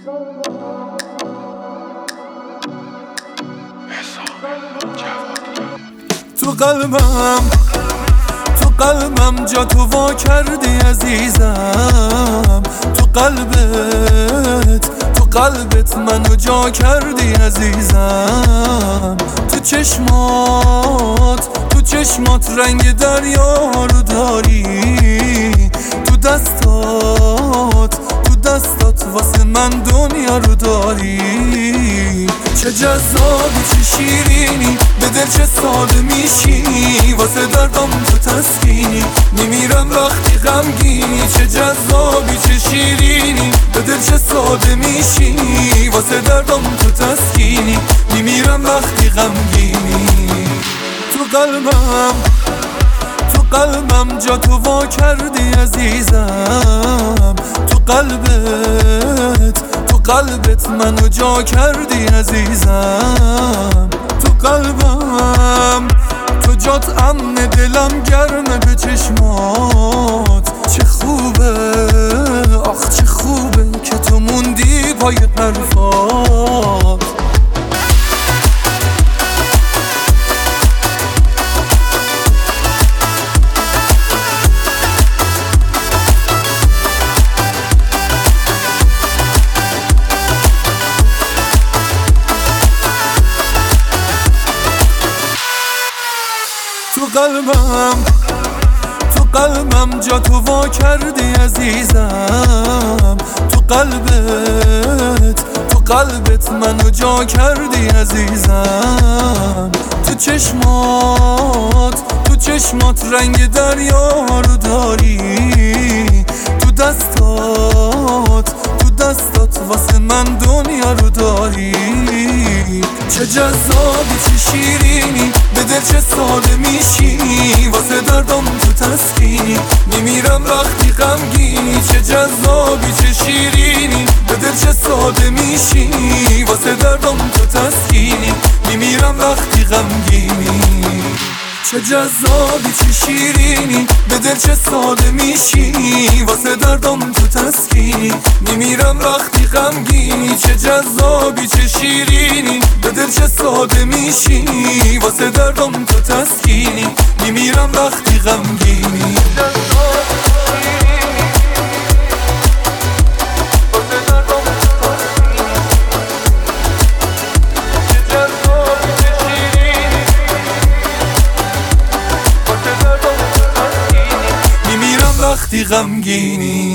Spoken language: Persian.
تو قلبم جا تو وا کردی عزیزم، تو قلبت منو جا کردی عزیزم. تو چشمات رنگ دریا رو داری، تو دستات واسه من دنیا رو داری. چه جذابی چه شیرینی، به دل چه ساده میشینی، واسه دردم تو تسکینی، میمیرم وقتی غمگینی. چه جذابی چه شیرینی، به دل چه ساده میشینی، واسه دردم تو تسکینی، میمیرم وقتی غمگینی. تو قلبم جا تو وا کردی عزیزم، تو قلبت منو جا کردی عزیزم. تو قلبم تو جات امن، دلم گرمه به چشمات. چه خوبه آخ چه خوبه که تو موندی پای حرفات. تو قلبم جا تو وا کردی عزیزم، تو قلبت منو جا کردی عزیزم. تو چشمات رنگ دریا رو داری، تو دستات واسه من دنیا رو داری. چه جذابی چه شیرینی، به دل چه ساده میشینی، واسه دردم تو تسکینی، میمیرم وقتی غمگینی. چه جذابی چه شیرینی، به دل چه ساده میشینی، واسه دردم تو تسکینی، میمیرم وقتی غمگینی. چه جذابی چه شیرینی، به دل چه ساده میشینی، واسه دردم تو تسکینی، میمیرم وقتی غمگینی. چه جذابی چه شیرینی، به دل چه ساده میشینی، واسه دردم تو تسکینی، میمیرم وقتی غمگینی. وقتی غمگینی